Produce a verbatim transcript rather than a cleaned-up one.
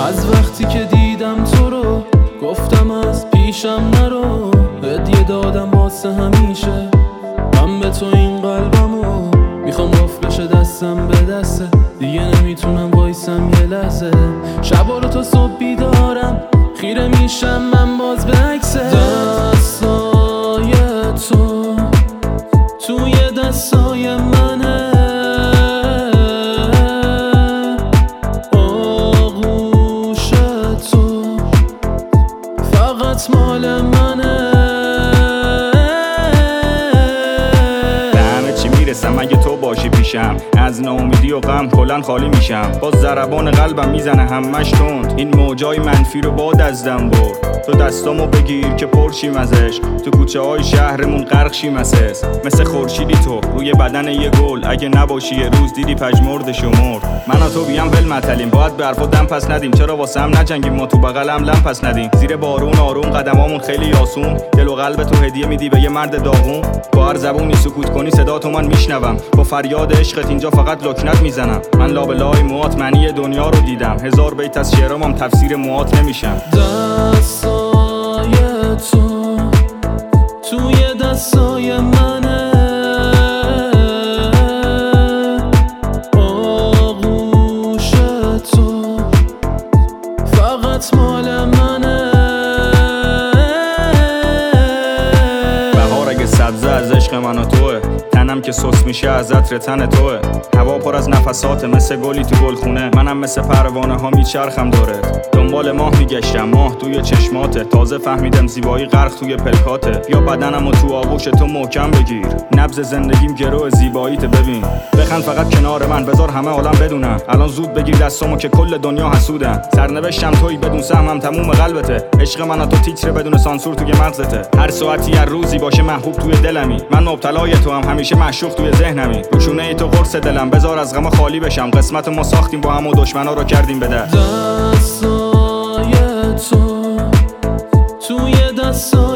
از وقتی که دیدم تو رو گفتم از پیشم نرو، هدیه دادم واسه همیشه من به تو این قلبمو، میخوام گفت بشه دستم به دسته، دیگه نمیتونم وایسم یه لحظه، شبا رو تا صبح بیدارم خیره میشم من باز به عکسه، دستای تو توی دستای منه، آغوش تو فقط مال منه، به همه چی میرسم اگه تو باشی پیشم، از ناامیدی و غم کلن خالی میشم، باز ضربان قلبم میزنه همش تند، این موجای منفی رو باد از دم برد، تو دستامو بگیر که پرشیم ازش، تو کوچه های شهرمون غرق شیم ازش، مثل خورشیدی تو روی بدن یه گل، اگه نباشی یه روز دیدی پژمردش و مرد، من و تو بیام ول متلیم، باید به حرفا دم پس ندیم، چرا واسه هم نجنگیم ما تو بغلم لم پس ندیم، زیر بارون آروم قدمامون خیلی آسون، دل و قلب تو هدیه میدی به یه مرد داغون، با هر زبونی سکوت کنی صدا تو من میشنوم، با فریاد عشقت اینجا فقط لکنت میزنم، من لابلای موات معنی دنیا رو دیدم، هزار بیت از شعرام هم تفسیر موات نمیشم، دستای تو توی دستای منه، آغوش تو فقط مال منه، بهار اگه سبزه از عشق من و توه، تنم که سس میشه از عطر تن توه، هوا پر از نفسات مثل گلی تو گلخونه، منم مثل پروانه ها میچرخم داره، دنبال ماه میگشتم ماه توی چشماته، تازه فهمیدم زیبایی غرق توی پلکاته، یا بدنمو تو آغوش تو محکم بگیر، نبض زندگیم گرو زیباییت ببین، بخند فقط کنار من بذار همه عالم بدونن، الان زود بگیر دستامو که کل دنیا حسودن، سرنوشتم تویی بدون سهمم تموم قلبته، عشق من و تو تیتر بدون سانسور توی مغزته، هر ساعتی هر روزی باشه محبوب توی دلمی، من مبتلای تو هم همیشه معشوق توی ذهنمی، روشونه ای تو قرص دلم بذار از غم خالی بشم، قسمت ما ساختیم با هم و دشمنا رو کردیم به در، دستای تو توی دستای